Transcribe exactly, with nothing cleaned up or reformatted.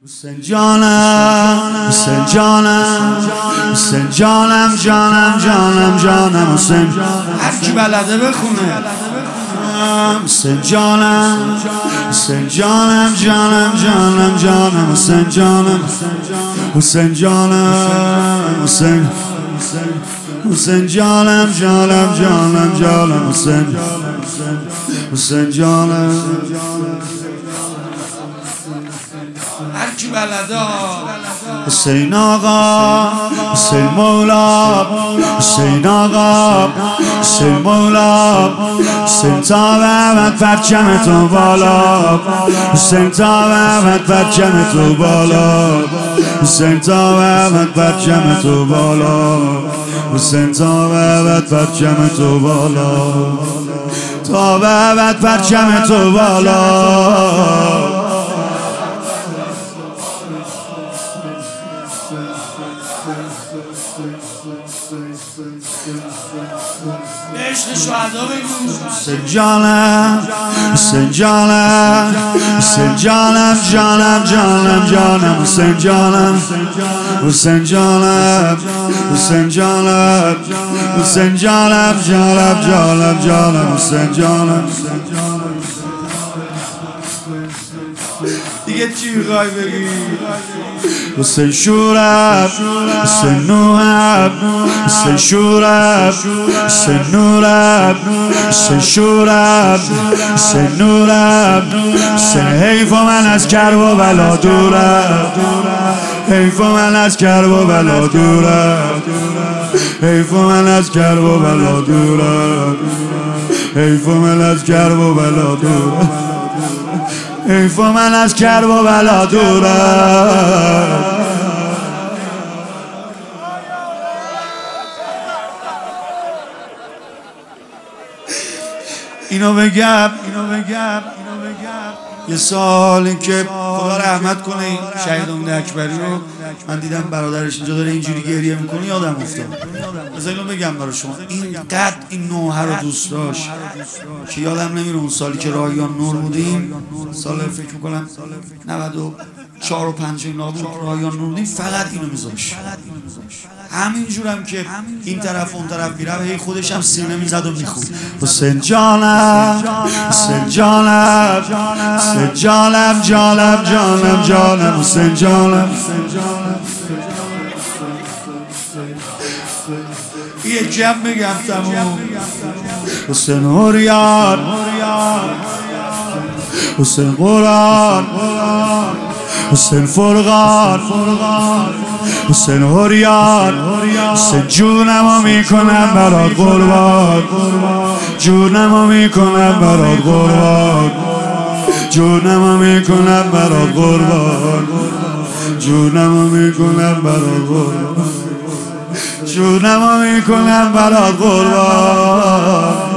حسین جانم حسین جانم حسین جانم جانم جانم جانم حسین هر کی بلده بخونه حسین جانم حسین جانم جانم جانم جانم حسین جانم حسین جانم حسین حسین جانم جانم جانم جانم حسین حسین جانم هر کی بلده حسین آقا حسین مولا حسین آقا حسین مولا حسین تا ببند پرچم تو بالا حسین تا ببند پرچم تو بالا حسین تا ببند پرچم تو بالا حسین تا ببند پرچم تو بالا تا ببند پرچم تو بالا. حسین جانم حسین جانم حسین جانم جانم جانم جانم حسین جانم حسین جانم حسین جانم حسین جانم جانم جانم جانم حسین جانم دیگه چی میخوای بگی؟ حسین شورم حسین نوحم حسین شورم حسین نورم حسین شورم حسین نورم حسین حیف من از کرب و بلا دورم حیف من از کرب و بلا دورم حیف من از کرب و بلا دورم حیف من از کرب و بلا دورم حیف من از کرب و بلا دورم. اینو بگم اینو بگم اینو بگم یه سالی که خدا رحمت کنه شهید امید اکبری رو من دیدم برادرش اینجا داره اینجوری گریه میکنه یادم افتاد. از اینو بگم برای شما اینقدر این نوحه رو دوست داشت که یادم نمیره اون سالی که رایان نور بودیم سال فکر میکنم نود و چهار و پنج اینا بود رایان نور بودیم فقط اینو میذاشت همینجور هم که این طرف اون طرف میرم هی خودش هم سینه میزد و میخوند حسین جانم حسین جانم حسین جانم جانم جانم جانم حسین جانم یه جمع بگم تموم حسین هوریان حسین قرآن حسین فرقان حسین هوریان حسین جونمو میکنم برات قربان جونمو میکنم برات قربان جونمو میکنم برات قربان جونمو میکنم برات قربان جونمو میکنم برات قربان.